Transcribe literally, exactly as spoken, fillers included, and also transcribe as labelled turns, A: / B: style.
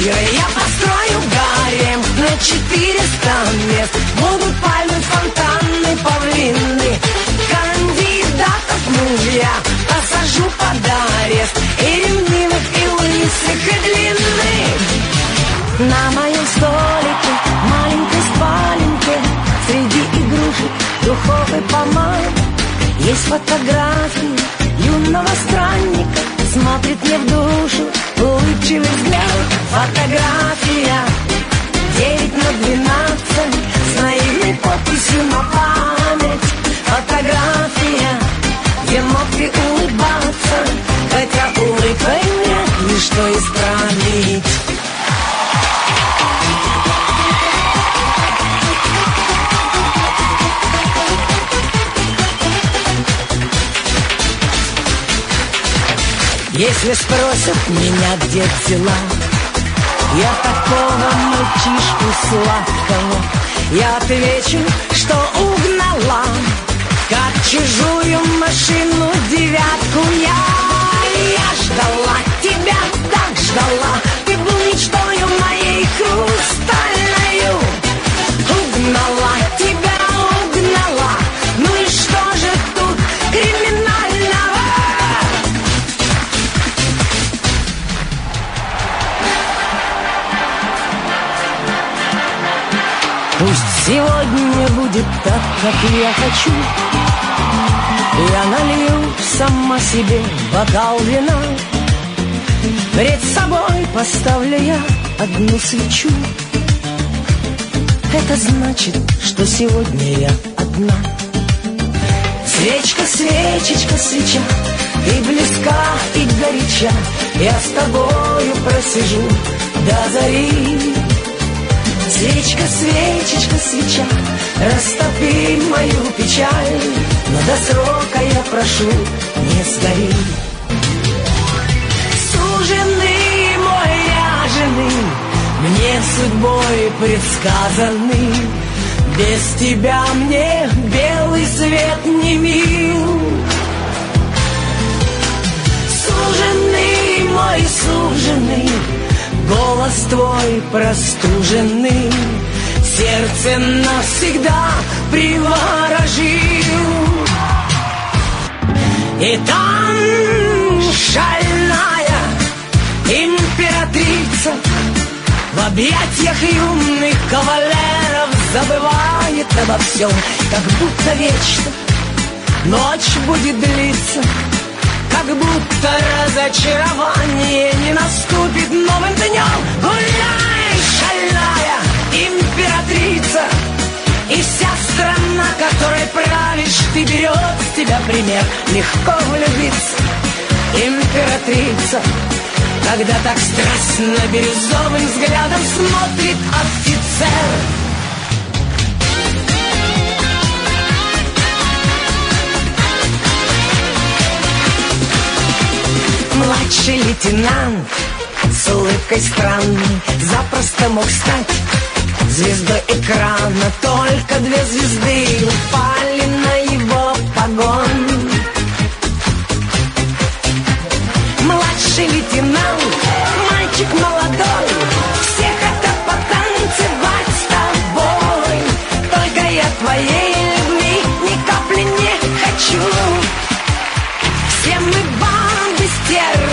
A: квартирой я построю гарем на четыреста мест. Будут пальмы, фонтаны, павлины, кандидатов мужья посажу под арест. И ревнивых, и лысых, и длинных. На моем столике маленькой спаленке среди игрушек, духов и помад есть фотографии юного странника. Смотрит мне в душу улыбчивый взгляд. Фотография девять на двенадцать с наивной подписью на память. Фотография, где мог ты улыбаться, хотя улыбкой вряд ли что исправить. Если спросят меня, где дела, я такого мальчишку сладкого, я отвечу, что угнала, как чужую машину девятку я. Я ждала тебя, так ждала, ты был мечтою моей хрустальною. Угнала тебя, угнала, ну и что же тут криминального? Пусть сегодня будет так, как я хочу. Я налью сама себе бокал вина. Перед собой поставлю я одну свечу. Это значит, что сегодня я одна. Свечка, свечечка, свеча, и близка, и горяча. Я с тобою просижу до зари. Свечка, свечечка, свеча, растопи мою печаль, но до срока я прошу, не сгори. Суженый мой ряженый, мне судьбой предсказанный, без тебя мне белый свет не мил. Суженый мой, суженый, голос твой простуженный сердце навсегда приворожил. И там шальная императрица в объятиях юных кавалеров забывает обо всем, как будто вечно ночь будет длиться. Как будто разочарование не наступит новым днем. Гуляй, шальная императрица, и вся страна, которой правишь ты, берет с тебя пример. Легко влюбиться, императрица, когда так страстно бирюзовым взглядом смотрит офицер. Младший лейтенант с улыбкой странной запросто мог стать звездой экрана. Только две звезды упали на его погон. Младший лейтенант, мальчик молодой, все хотят потанцевать с тобой. Только я твоей любви ни капли не хочу. Все мы банды стерв,